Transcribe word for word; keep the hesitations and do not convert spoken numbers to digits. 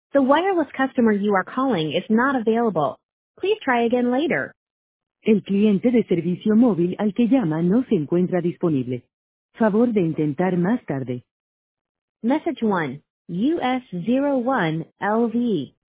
The wireless customer you are calling is not available. Please try again later. El cliente de servicio móvil al que llama no se encuentra disponible. Favor de intentar más tarde. Message one, U S zero one L V.